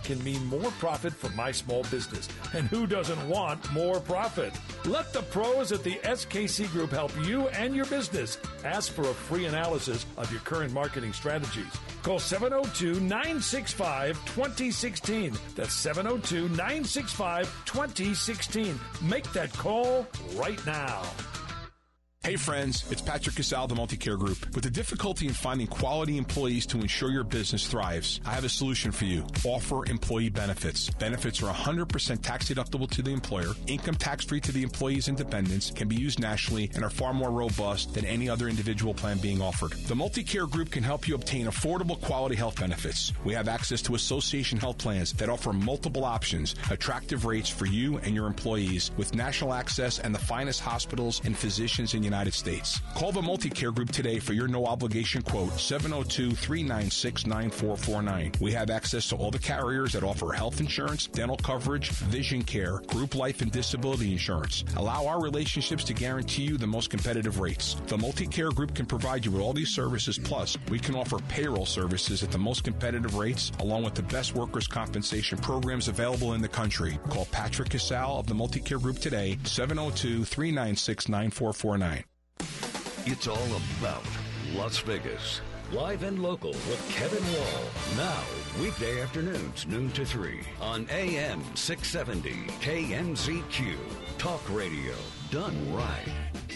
can mean more profit for my small business. And who doesn't want more profit? Let the pros at the SKC Group help you and your business. Ask for a free analysis of your current marketing strategies. Call 702-965-2016. That's 702-965-2016. Make that call right now. Hey friends, it's Patrick Casal of the Multicare Group. With the difficulty in finding quality employees to ensure your business thrives, I have a solution for you. Offer employee benefits. Benefits are 100% tax deductible to the employer, income tax free to the employee's and dependents, can be used nationally, and are far more robust than any other individual plan being offered. The Multicare Group can help you obtain affordable quality health benefits. We have access to association health plans that offer multiple options, attractive rates for you and your employees, with national access and the finest hospitals and physicians in the United States. Call the Multicare Group today for your no-obligation quote, 702-396-9449. We have access to all the carriers that offer health insurance, dental coverage, vision care, group life and disability insurance. Allow our relationships to guarantee you the most competitive rates. The Multicare Group can provide you with all these services, plus we can offer payroll services at the most competitive rates, along with the best workers' compensation programs available in the country. Call Patrick Casal of the Multicare Group today, 702-396-9449. It's all about Las Vegas. Live and local with Kevin Wall. Now, weekday afternoons, noon to 3 on AM 670 KMZQ. Talk radio done right.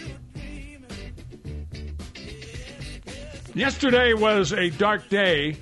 Yesterday was a dark day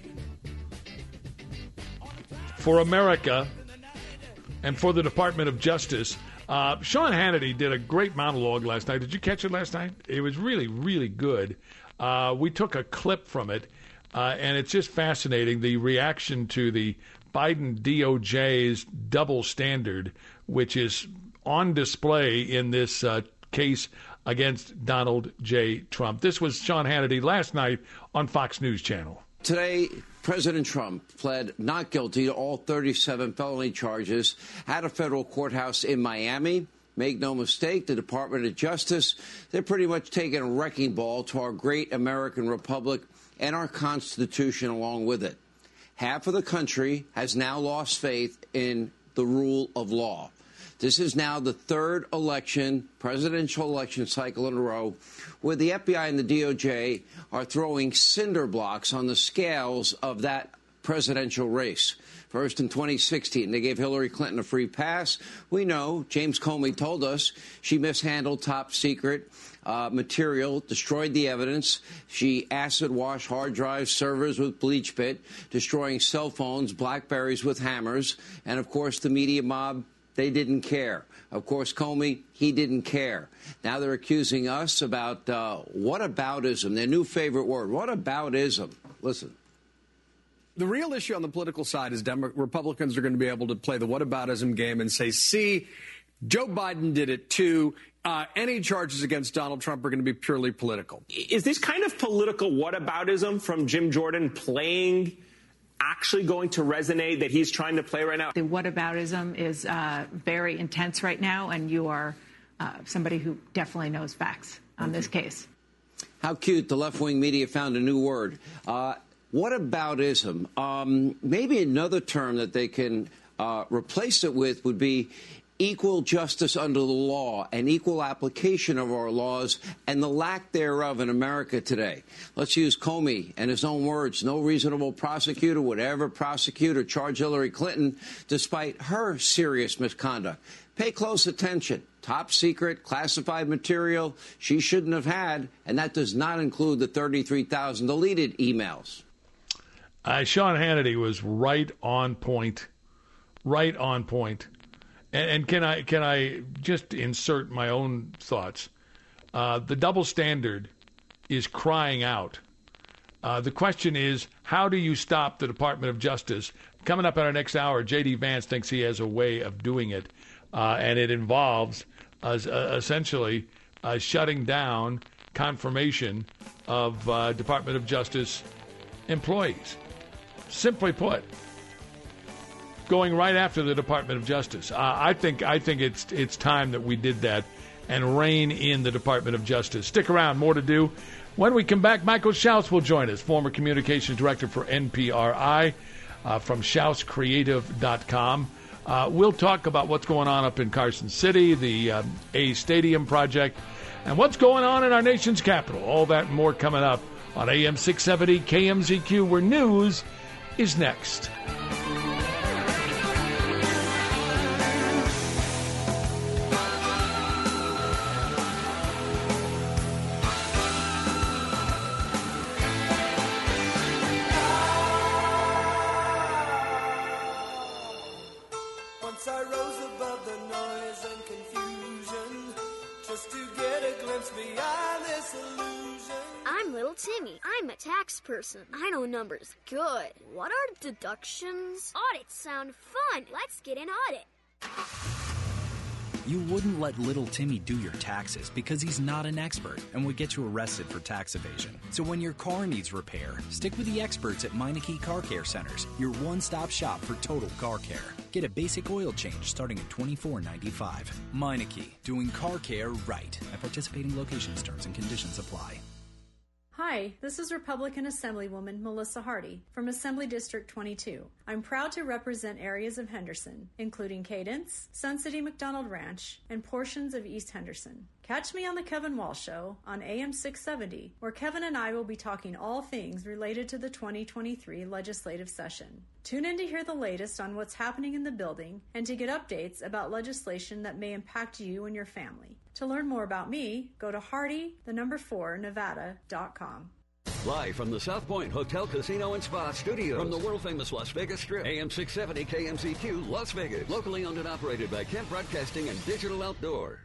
for America and for the Department of Justice. Sean Hannity did a great monologue last night. Did you catch it last night? It was really, really good. We took a clip from it, and it's just fascinating, the reaction to the Biden DOJ's double standard, which is on display in this case against Donald J. Trump. This was Sean Hannity last night on Fox News Channel. Today, President Trump pled not guilty to all 37 felony charges at a federal courthouse in Miami. Make no mistake, the Department of Justice, they're pretty much taking a wrecking ball to our great American republic and our Constitution along with it. Half of the country has now lost faith in the rule of law. This is now the third presidential election cycle in a row, where the FBI and the DOJ are throwing cinder blocks on the scales of that presidential race. First, in 2016, they gave Hillary Clinton a free pass. We know, James Comey told us, she mishandled top secret material, destroyed the evidence. She acid washed hard drives, servers with bleach pit, destroying cell phones, BlackBerries with hammers. And, of course, the media mob, they didn't care. Of course, Comey, he didn't care. Now they're accusing us about whataboutism, their new favorite word, whataboutism. Listen. The real issue on the political side is Republicans are going to be able to play the whataboutism game and say, see, Joe Biden did it too. Any charges against Donald Trump are going to be purely political. Is this kind of political whataboutism from Jim Jordan playing actually going to resonate that he's trying to play right now? The whataboutism is very intense right now, and you are somebody who definitely knows facts on this case. How cute. The left-wing media found a new word. Whataboutism. Maybe another term that they can replace it with would be equal justice under the law and equal application of our laws and the lack thereof in America today. Let's use Comey and his own words. No reasonable prosecutor would ever prosecute or charge Hillary Clinton despite her serious misconduct. Pay close attention. Top secret, classified material she shouldn't have had, and that does not include the 33,000 deleted emails. Sean Hannity was right on point. Right on point. And can I just insert my own thoughts? The double standard is crying out. The question is, how do you stop the Department of Justice? Coming up in our next hour, J.D. Vance thinks he has a way of doing it, and it involves essentially shutting down confirmation of Department of Justice employees. Simply put, going right after the Department of Justice. I think it's time that we did that and rein in the Department of Justice. Stick around, more to do. When we come back, Michael Schaus will join us, former communications director for NPRI. from SchausCreative.com. We'll talk about what's going on up in Carson City, the A Stadium project, and what's going on in our nation's capital. All that and more coming up on AM 670 KMZQ, where news is next. Timmy, I'm a tax person. I know numbers good. What are deductions? Audits sound fun. Let's get an audit. You wouldn't let little Timmy do your taxes because he's not an expert and would get you arrested for tax evasion. So when your car needs repair, stick with the experts at Meineke Car Care Centers, your one-stop shop for total car care. Get a basic oil change starting at $24.95. Meineke, doing car care right. At participating locations, terms and conditions apply. Hi, this is Republican Assemblywoman Melissa Hardy from Assembly District 22. I'm proud to represent areas of Henderson, including Cadence, Sun City McDonald Ranch, and portions of East Henderson. Catch me on the Kevin Wall Show on AM 670, where Kevin and I will be talking all things related to the 2023 legislative session. Tune in to hear the latest on what's happening in the building and to get updates about legislation that may impact you and your family. To learn more about me, go to Nevada.com. Live from the South Point Hotel, Casino, and Spa Studios. From the world-famous Las Vegas Strip. AM 670 KMZQ, Las Vegas. Locally owned and operated by Kent Broadcasting and Digital Outdoor.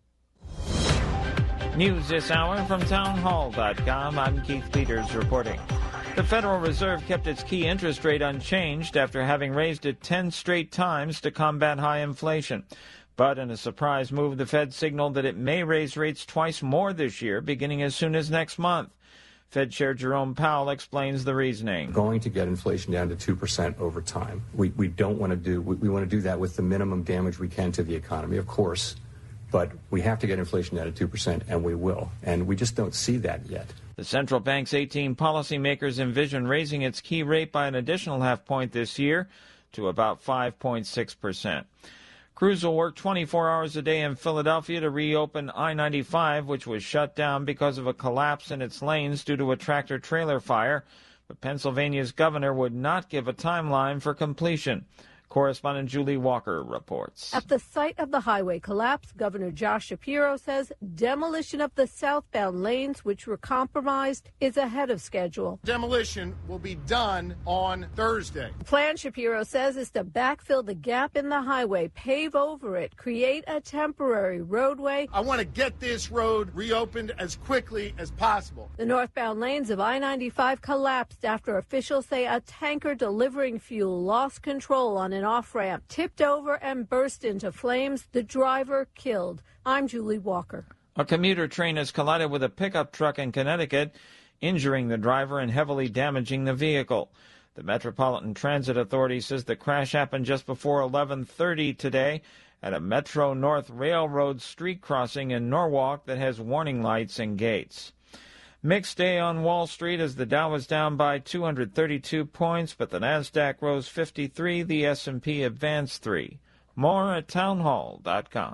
News this hour from townhall.com. I'm Keith Peters reporting. The Federal Reserve kept its key interest rate unchanged after having raised it 10 straight times to combat high inflation. But in a surprise move, the Fed signaled that it may raise rates twice more this year, beginning as soon as next month. Fed Chair Jerome Powell explains the reasoning. We're going to get inflation down to 2% over time. We don't want to do, we want to do that with the minimum damage we can to the economy, of course. But we have to get inflation down to 2%, and we will. And we just don't see that yet. The central bank's 18 policymakers envision raising its key rate by an additional half point this year to about 5.6%. Crews will work 24 hours a day in Philadelphia to reopen I-95, which was shut down because of a collapse in its lanes due to a tractor-trailer fire. But Pennsylvania's governor would not give a timeline for completion. Correspondent Julie Walker reports. At the site of the highway collapse, Governor Josh Shapiro says demolition of the southbound lanes, which were compromised, is ahead of schedule. Demolition will be done on Thursday. The plan, Shapiro says, is to backfill the gap in the highway, pave over it, create a temporary roadway. I want to get this road reopened as quickly as possible. The northbound lanes of I-95 collapsed after officials say a tanker delivering fuel lost control on an off-ramp, tipped over and burst into flames. The driver killed. I'm Julie Walker. A commuter train has collided with a pickup truck in Connecticut, injuring the driver and heavily damaging the vehicle. The Metropolitan Transit Authority says the crash happened just before 11:30 today at a Metro North Railroad street crossing in Norwalk that has warning lights and gates. Mixed day on Wall Street as the Dow was down by 232 points, but the Nasdaq rose 53, the S&P advanced 3. More at townhall.com.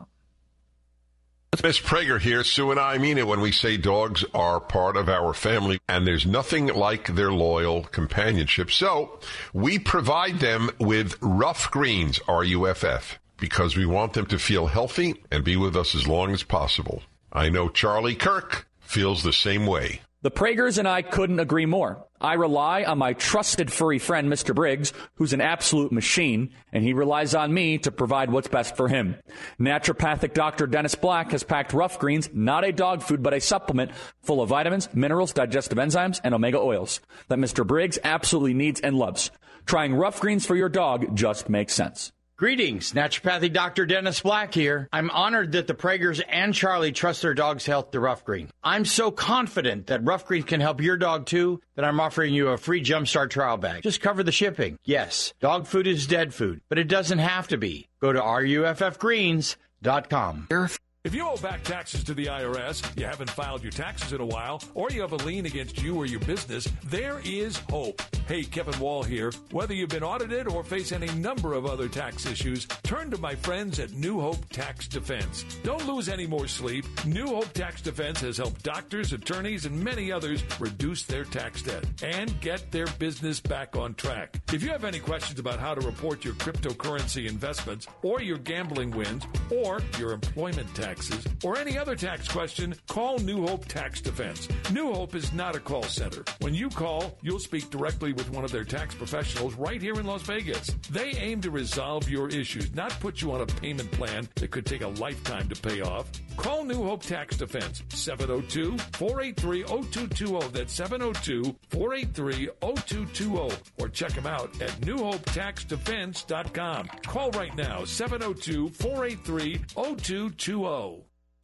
Miss Prager here. Sue and I mean it when we say dogs are part of our family, and there's nothing like their loyal companionship. So we provide them with Rough Greens, R-U-F-F, because we want them to feel healthy and be with us as long as possible. I know Charlie Kirk feels the same way. The Pragers and I couldn't agree more. I rely on my trusted furry friend, Mr. Briggs, who's an absolute machine, and he relies on me to provide what's best for him. Naturopathic Dr. Dennis Black has packed Rough Greens, not a dog food, but a supplement full of vitamins, minerals, digestive enzymes, and omega oils that Mr. Briggs absolutely needs and loves. Trying Rough Greens for your dog just makes sense. Greetings, Naturopathic Dr. Dennis Black here. I'm honored that the Pragers and Charlie trust their dog's health to Rough Green. I'm so confident that Rough Green can help your dog too that I'm offering you a free Jumpstart trial bag. Just cover the shipping. Yes, dog food is dead food, but it doesn't have to be. Go to ruffgreens.com. If you owe back taxes to the IRS, you haven't filed your taxes in a while, or you have a lien against you or your business, there is hope. Hey, Kevin Wall here. Whether you've been audited or face any number of other tax issues, turn to my friends at New Hope Tax Defense. Don't lose any more sleep. New Hope Tax Defense has helped doctors, attorneys, and many others reduce their tax debt and get their business back on track. If you have any questions about how to report your cryptocurrency investments or your gambling wins or your employment taxes or any other tax question, call New Hope Tax Defense. New Hope is not a call center. When you call, you'll speak directly with one of their tax professionals right here in Las Vegas. They aim to resolve your issues, not put you on a payment plan that could take a lifetime to pay off. Call New Hope Tax Defense, 702-483-0220. That's 702-483-0220. Or check them out at newhopetaxdefense.com. Call right now, 702-483-0220.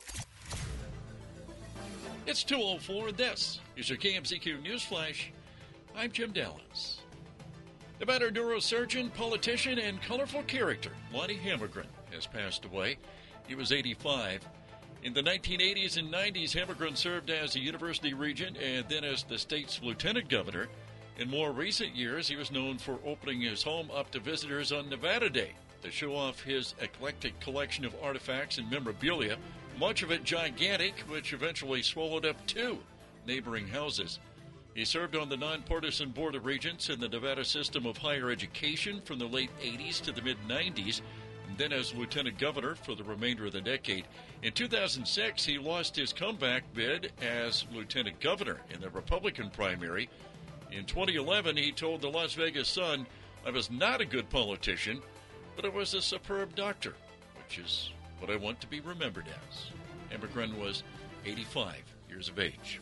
It's 2:04. This is your KMZQ News Flash. I'm Jim Dallas. The better neurosurgeon, politician, and colorful character, Lonnie Hammergren, has passed away. He was 85. In the 1980s and 90s, Hammergren served as a university regent and then as the state's lieutenant governor. In more recent years, he was known for opening his home up to visitors on Nevada Day to show off his eclectic collection of artifacts and memorabilia, much of it gigantic, which eventually swallowed up 2 neighboring houses. He served on the nonpartisan Board of Regents in the Nevada system of higher education from the late 80s to the mid-90s, and then as lieutenant governor for the remainder of the decade. In 2006, he lost his comeback bid as lieutenant governor in the Republican primary. In 2011, he told the Las Vegas Sun, "I was not a good politician, but I was a superb doctor, which is what I want to be remembered as." Hammergren was 85 years of age.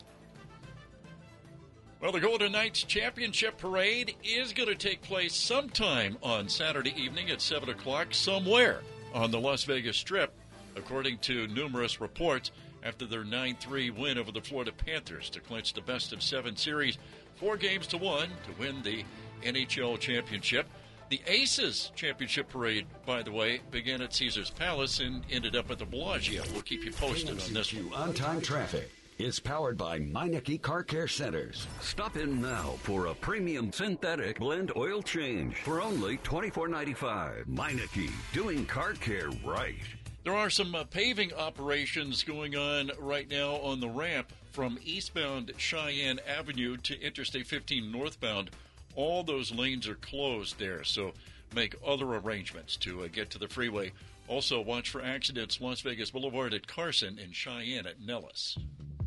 Well, the Golden Knights Championship Parade is going to take place sometime on Saturday evening at 7 o'clock somewhere on the Las Vegas Strip, according to numerous reports, after their 9-3 win over the Florida Panthers to clinch the best-of-7 series, 4-1 to win the NHL Championship. The Aces Championship Parade, by the way, began at Caesars Palace and ended up at the Bellagio. We'll keep you posted on this one. On-time traffic is powered by Meineke Car Care Centers. Stop in now for a premium synthetic blend oil change for only $24.95. Meineke, doing car care right. There are some paving operations going on right now on the ramp from eastbound Cheyenne Avenue to Interstate 15 northbound. All those lanes are closed there, so make other arrangements to get to the freeway. Also, watch for accidents Las Vegas Boulevard at Carson and Cheyenne at Nellis.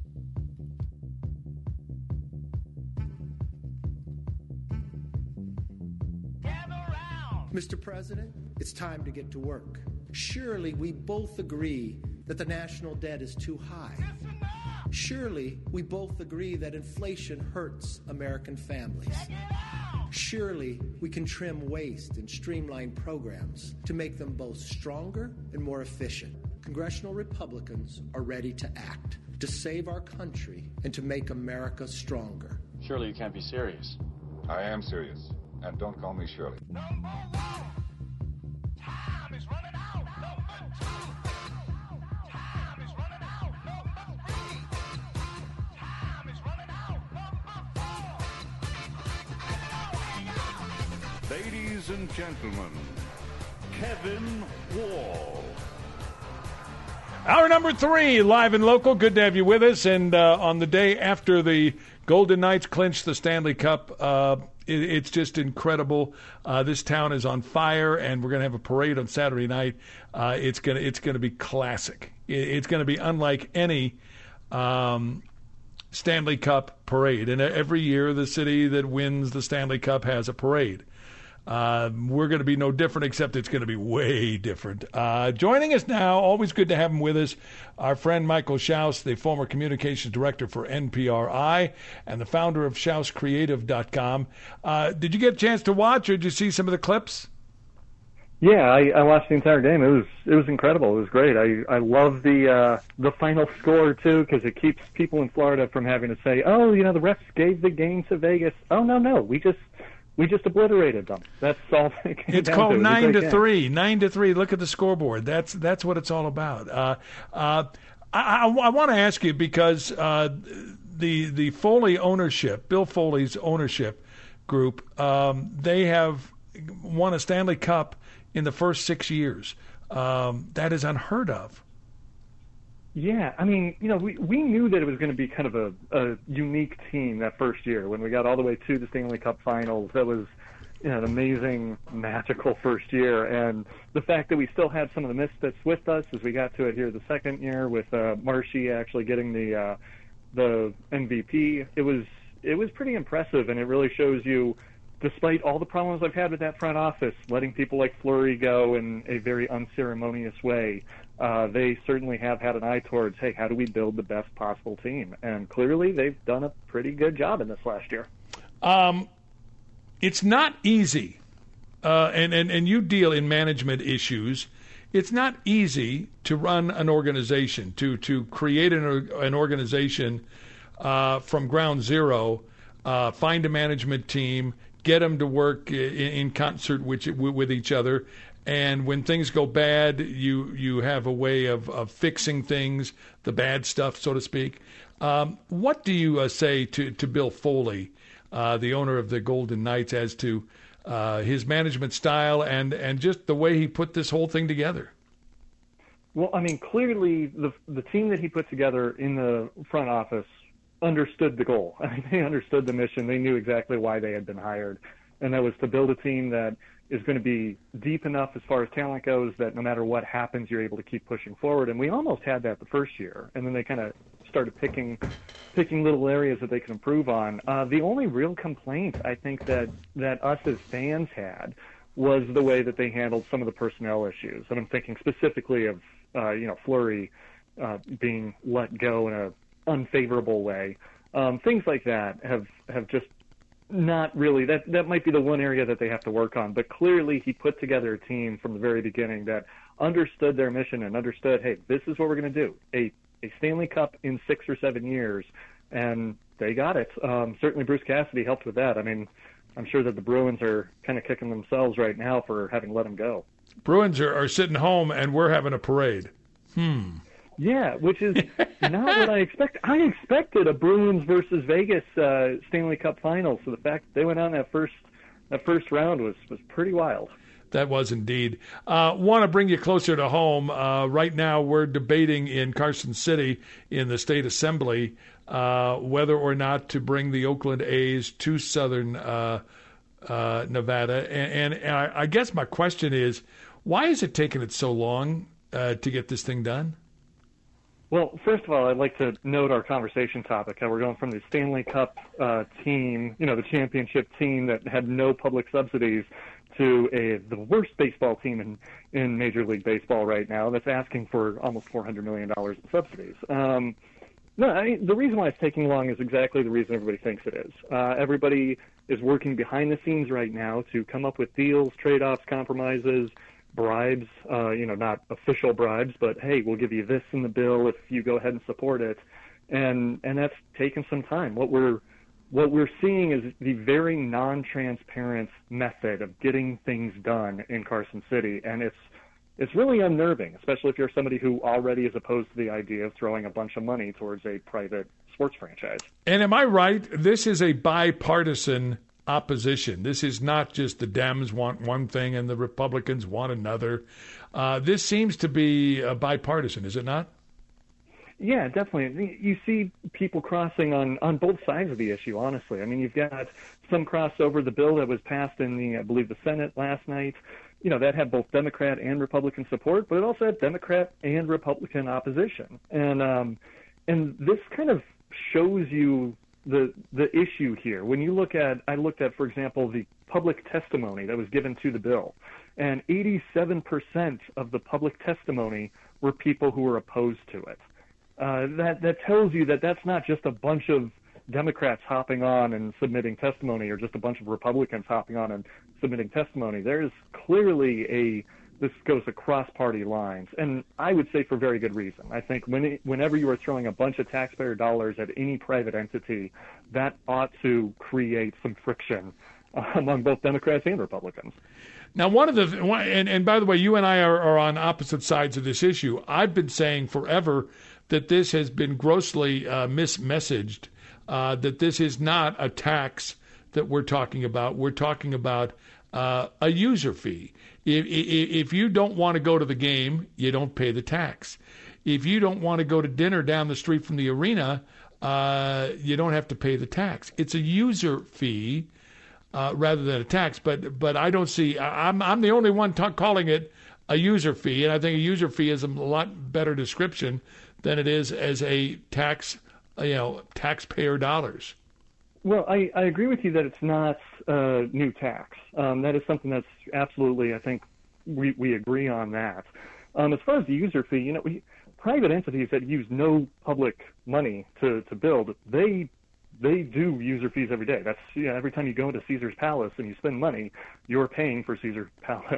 Mr. President, it's time to get to work. Surely we both agree that the national debt is too high. Surely we both agree that inflation hurts American families. Surely we can trim waste and streamline programs to make them both stronger and more efficient. Congressional Republicans are ready to act, to save our country and to make America stronger. Surely you can't be serious. I am serious. And don't call me Shirley. Ladies and gentlemen, Kevin Wall. Hour number 3, live and local. Good to have you with us. And on the day after the Golden Knights clinched the Stanley Cup, it's just incredible. This town is on fire, and we're going to have a parade on Saturday night. It's going to be classic. It's going to be unlike any Stanley Cup parade. And every year, the city that wins the Stanley Cup has a parade. We're going to be no different, except it's going to be way different. Joining us now, always good to have him with us, our friend Michael Schaus, the former communications director for NPRI and the founder of SchausCreative.com. Did you get a chance to watch, or did you see some of the clips? Yeah, I watched the entire game. It was incredible. It was great. I love the final score too, because it keeps people in Florida from having to say, "Oh, the refs gave the game to Vegas." Oh no, we just obliterated them. That's all. It's called 9-3. 9-3. Look at the scoreboard. That's what it's all about. I want to ask you, because the Foley ownership, Bill Foley's ownership, group, they have won a Stanley Cup in the first 6 years. That is unheard of. Yeah, I mean, we knew that it was going to be kind of a unique team that first year when we got all the way to the Stanley Cup Finals. That was an amazing, magical first year, and the fact that we still had some of the misfits with us as we got to it here the second year with Marshy actually getting the MVP, it was pretty impressive, and it really shows you, despite all the problems I've had with that front office, letting people like Fleury go in a very unceremonious way, they certainly have had an eye towards, hey, how do we build the best possible team? And clearly they've done a pretty good job in this last year. It's not easy, and you deal in management issues. It's not easy to run an organization, to create an organization from ground zero, find a management team, get them to work in concert with each other. And when things go bad, you have a way of fixing things, the bad stuff, so to speak. What do you say to Bill Foley, the owner of the Golden Knights, as to his management style and just the way he put this whole thing together? Well, I mean, clearly the team that he put together in the front office understood the goal. I mean, they understood the mission. They knew exactly why they had been hired, and that was to build a team that is going to be deep enough as far as talent goes that no matter what happens, you're able to keep pushing forward. And we almost had that the first year, and then they kind of started picking little areas that they could improve on. The only real complaint I think that us as fans had was the way that they handled some of the personnel issues. And I'm thinking specifically of Fleury being let go in a unfavorable way. Things like that have just not really, that might be the one area that they have to work on. But clearly he put together a team from the very beginning that understood their mission and understood, hey, this is what we're going to do. A Stanley Cup in 6 or 7 years, and they got it. Certainly Bruce Cassidy helped with that. I mean, I'm sure that the Bruins are kind of kicking themselves right now for having let him go. Bruins are sitting home, and we're having a parade. Yeah, which is not what I expected. I expected a Bruins versus Vegas Stanley Cup Final. So the fact that they went out in that first round was pretty wild. That was indeed. Want to bring you closer to home. Right now we're debating in Carson City in the state assembly whether or not to bring the Oakland A's to southern Nevada. And I guess my question is, why is it taking it so long to get this thing done? Well, first of all, I'd like to note our conversation topic, how we're going from the Stanley Cup team, the championship team that had no public subsidies, to the worst baseball team in Major League Baseball right now that's asking for almost $400 million in subsidies. The reason why it's taking long is exactly the reason everybody thinks it is. Everybody is working behind the scenes right now to come up with deals, trade-offs, compromises, bribes, not official bribes, but hey, we'll give you this in the bill if you go ahead and support it. And that's taken some time. What we're seeing is the very non-transparent method of getting things done in Carson City, and it's really unnerving, especially if you're somebody who already is opposed to the idea of throwing a bunch of money towards a private sports franchise. And am I right? This is a bipartisan opposition. This is not just the Dems want one thing and the Republicans want another. This seems to be bipartisan, is it not? Yeah, definitely. You see people crossing on both sides of the issue, honestly. I mean, you've got some crossover. The bill that was passed in I believe the Senate last night, that had both Democrat and Republican support, but it also had Democrat and Republican opposition. And this kind of shows you the issue here. When you I looked at, for example, the public testimony that was given to the bill, and 87% of the public testimony were people who were opposed to it. That tells you that that's not just a bunch of Democrats hopping on and submitting testimony, or just a bunch of Republicans hopping on and submitting testimony. There's clearly this goes across party lines, and I would say for very good reason. I think whenever you are throwing a bunch of taxpayer dollars at any private entity, that ought to create some friction among both Democrats and Republicans. Now, and by the way, you and I are on opposite sides of this issue. I've been saying forever that this has been grossly mismessaged, that this is not a tax that we're talking about. We're talking about a user fee. If you don't want to go to the game, you don't pay the tax. If you don't want to go to dinner down the street from the arena, you don't have to pay the tax. It's a user fee rather than a tax. But I don't see. I'm the only one calling it a user fee, and I think a user fee is a lot better description than it is as a tax. Taxpayer dollars. Well, I agree with you that it's not a new tax. That is something that's absolutely, I think, we agree on that. As far as the user fee, private entities that use no public money to build, they do user fees every day. That's every time you go into Caesar's Palace and you spend money, you're paying for Caesar's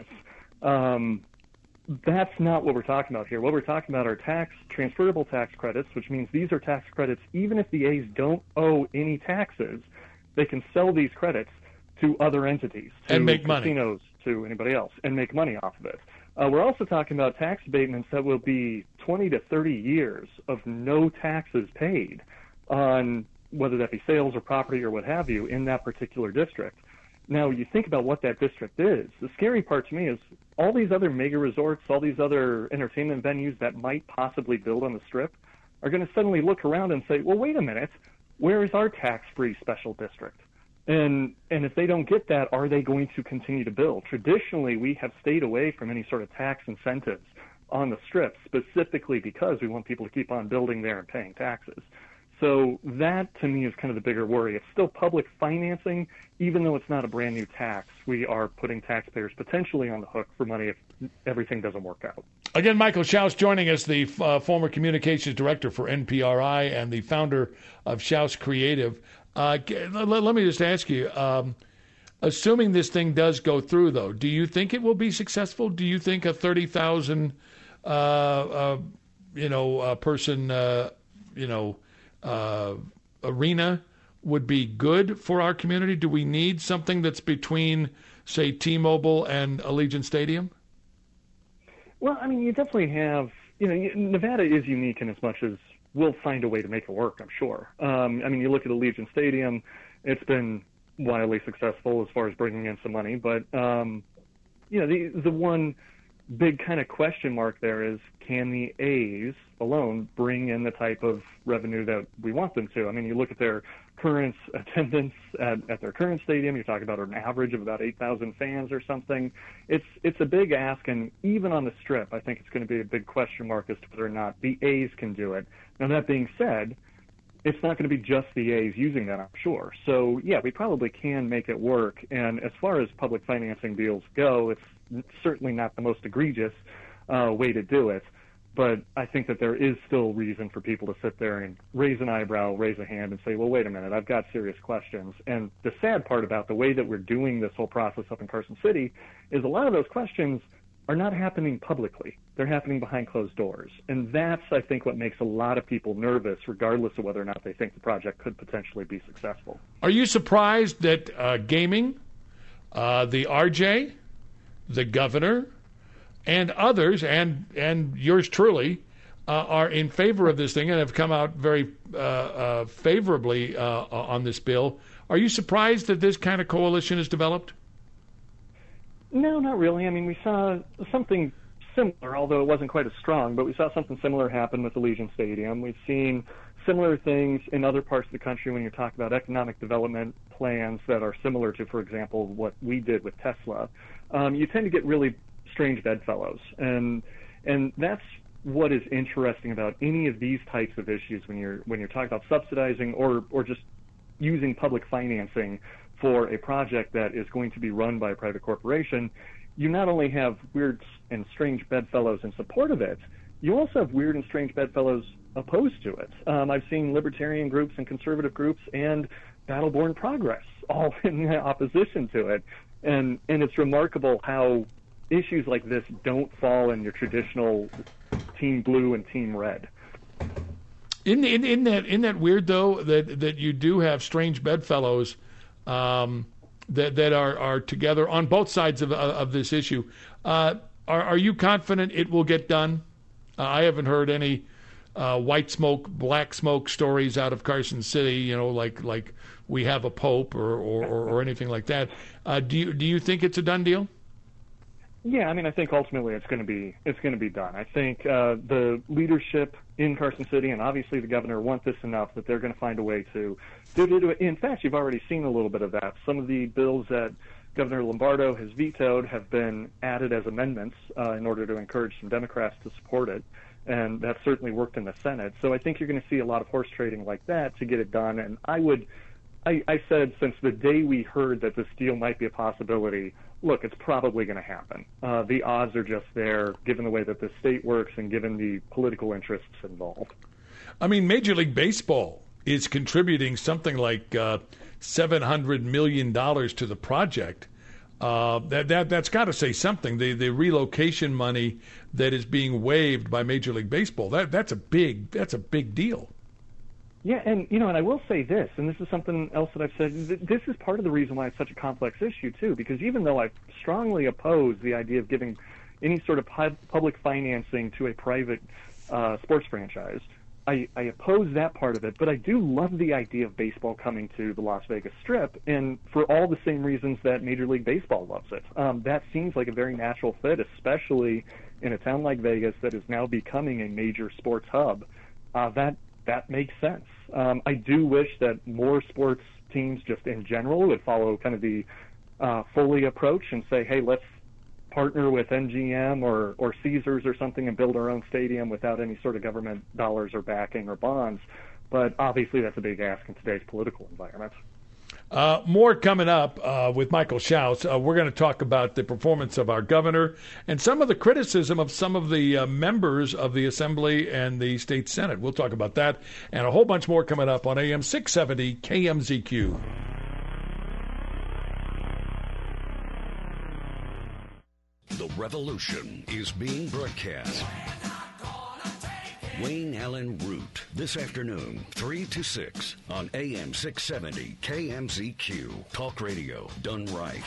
Palace. That's not what we're talking about here. What we're talking about are transferable tax credits, which means these are tax credits even if the A's don't owe any taxes. They can sell these credits to other entities, to and make money. Casinos, to anybody else, and make money off of it. We're also talking about tax abatements that will be 20 to 30 years of no taxes paid on whether that be sales or property or what have you in that particular district. Now, you think about what that district is. The scary part to me is all these other mega resorts, all these other entertainment venues that might possibly build on the Strip are going to suddenly look around and say, well, wait a minute, where is our tax-free special district? And if they don't get that, are they going to continue to build? Traditionally, we have stayed away from any sort of tax incentives on the Strip, specifically because we want people to keep on building there and paying taxes. So that, to me, is kind of the bigger worry. It's still public financing, even though it's not a brand new tax. We are putting taxpayers potentially on the hook for money if everything doesn't work out. Again, Michael Schaus joining us, the former communications director for NPRI and the founder of Schaus Creative. Let me just ask you, assuming this thing does go through, though, do you think it will be successful? Do you think a 30,000 person arena would be good for our community? Do we need something that's between, say, T-Mobile and Allegiant Stadium? Well, I mean, you definitely have, Nevada is unique in as much as we'll find a way to make it work, I'm sure. You look at Allegiant Stadium, it's been wildly successful as far as bringing in some money, but, the one big kind of question mark there is, can the A's alone bring in the type of revenue that we want them to? I mean, you look at their current attendance at their current stadium, you're talking about an average of about 8,000 fans or something. It's a big ask, and even on the Strip, I think it's going to be a big question mark as to whether or not the A's can do it. Now, that being said, it's not going to be just the A's using that, I'm sure. So, yeah, we probably can make it work. And as far as public financing deals go, it's certainly not the most egregious way to do it. But I think that there is still reason for people to sit there and raise an eyebrow, raise a hand, and say, well, wait a minute, I've got serious questions. And the sad part about the way that we're doing this whole process up in Carson City is a lot of those questions are not happening publicly. They're happening behind closed doors. And that's, I think, what makes a lot of people nervous, regardless of whether or not they think the project could potentially be successful. Are you surprised that gaming, the RJ, the governor, and others, and yours truly, are in favor of this thing and have come out very favorably on this bill? Are you surprised that this kind of coalition has developed? No, not really. I mean, we saw something similar, although it wasn't quite as strong, but we saw something similar happen with Allegiant Stadium. We've seen similar things in other parts of the country when you talk about economic development plans that are similar to, for example, what we did with Tesla. You tend to get really strange bedfellows, and that's what is interesting about any of these types of issues when you're talking about subsidizing or just using public financing for a project that is going to be run by a private corporation. You not only have weird and strange bedfellows in support of it, you also have weird and strange bedfellows opposed to it. I've seen libertarian groups and conservative groups and Battle-Born Progress all in opposition to it, and it's remarkable how issues like this don't fall in your traditional Team Blue and Team Red. In that weird though that you do have strange bedfellows that are together on both sides of this issue. Are you confident it will get done? I haven't heard any white smoke, black smoke stories out of Carson City. Like we have a pope or anything like that. Do you think it's a done deal? Yeah, I mean, I think ultimately it's going to be done. I think the leadership in Carson City and obviously the governor want this enough that they're going to find a way to do it. In fact, you've already seen a little bit of that. Some of the bills that Governor Lombardo has vetoed have been added as amendments in order to encourage some Democrats to support it, and that certainly worked in the Senate. So I think you're going to see a lot of horse trading like that to get it done. And I said since the day we heard that this deal might be a possibility, look, it's probably going to happen. The odds are just there, given the way that the state works and given the political interests involved. I mean, Major League Baseball is contributing something like $700 million to the project. That's got to say something. The relocation money that is being waived by Major League Baseball, that's a big deal. Yeah, and I will say this, and this is something else that I've said. This is part of the reason why it's such a complex issue too, because even though I strongly oppose the idea of giving any sort of public financing to a private sports franchise, I oppose that part of it, but I do love the idea of baseball coming to the Las Vegas Strip, and for all the same reasons that Major League Baseball loves it. That seems like a very natural fit, especially in a town like Vegas that is now becoming a major sports hub. That makes sense. I do wish that more sports teams just in general would follow kind of the Foley approach and say, hey, let's partner with MGM or Caesars or something and build our own stadium without any sort of government dollars or backing or bonds. But obviously that's a big ask in today's political environment. More coming up with Michael Schaus. We're going to talk about the performance of our governor and some of the criticism of some of the members of the Assembly and the State Senate. We'll talk about that and a whole bunch more coming up on AM 670 KMZQ. The revolution is being broadcast. Wayne Allen Root, this afternoon, 3 to 6 on AM 670 KMZQ. Talk radio done right.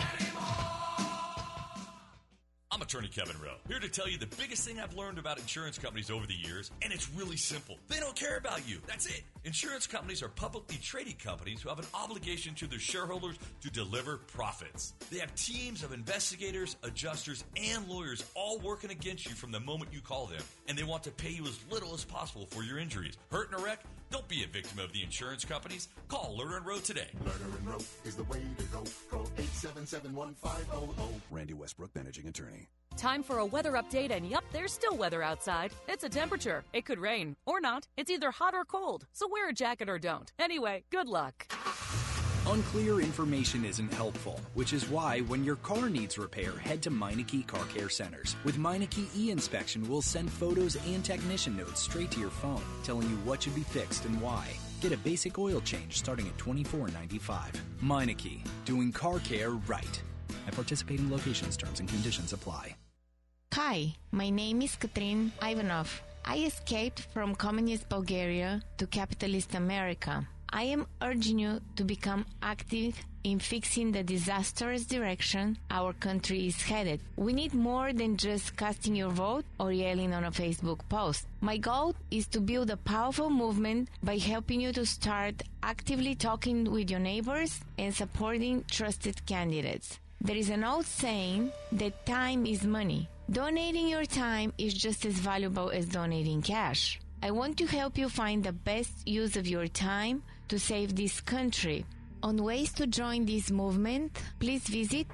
I'm attorney Kevin Rowe, here to tell you the biggest thing I've learned about insurance companies over the years, and it's really simple. They don't care about you. That's it. Insurance companies are publicly traded companies who have an obligation to their shareholders to deliver profits. They have teams of investigators, adjusters, and lawyers all working against you from the moment you call them, and they want to pay you as little as possible for your injuries. Hurt in a wreck? Don't be a victim of the insurance companies. Call Lerner & Rowe today. Lerner & Rowe is the way to go. Call 877-1500. Randy Westbrook, managing attorney. Time for a weather update, and yep, there's still weather outside. It's a temperature. It could rain or not. It's either hot or cold, so wear a jacket or don't. Anyway, good luck. Unclear information isn't helpful, which is why when your car needs repair, head to Meineke Car Care Centers. With Meineke e-Inspection, we'll send photos and technician notes straight to your phone, telling you what should be fixed and why. Get a basic oil change starting at $24.95. Meineke, doing car care right. At participating locations, terms and conditions apply. Hi, my name is Katrin Ivanov. I escaped from communist Bulgaria to capitalist America. I am urging you to become active in fixing the disastrous direction our country is headed. We need more than just casting your vote or yelling on a Facebook post. My goal is to build a powerful movement by helping you to start actively talking with your neighbors and supporting trusted candidates. There is an old saying that time is money. Donating your time is just as valuable as donating cash. I want to help you find the best use of your time to save this country. On ways to join this movement, please visit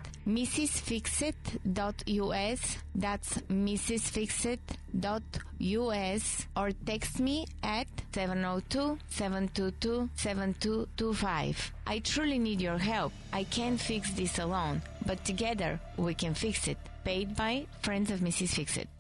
mrsfixit.us, that's mrsfixit.us, or text me at 702-722-7225. I truly need your help. I can't fix this alone, but together we can fix it. Paid by Friends of Mrs. Fixit.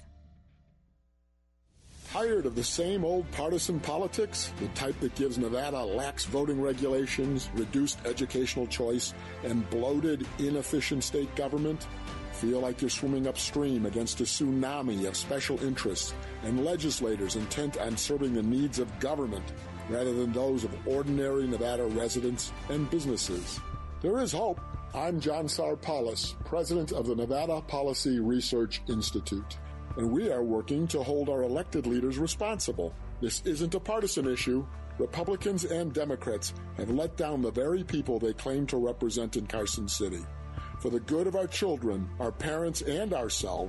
Tired of the same old partisan politics? The type that gives Nevada lax voting regulations, reduced educational choice, and bloated, inefficient state government? Feel like you're swimming upstream against a tsunami of special interests and legislators intent on serving the needs of government rather than those of ordinary Nevada residents and businesses? There is hope. I'm John Sarpalis, president of the Nevada Policy Research Institute, and we are working to hold our elected leaders responsible. This isn't a partisan issue. Republicans and Democrats have let down the very people they claim to represent in Carson City. For the good of our children, our parents, and ourselves,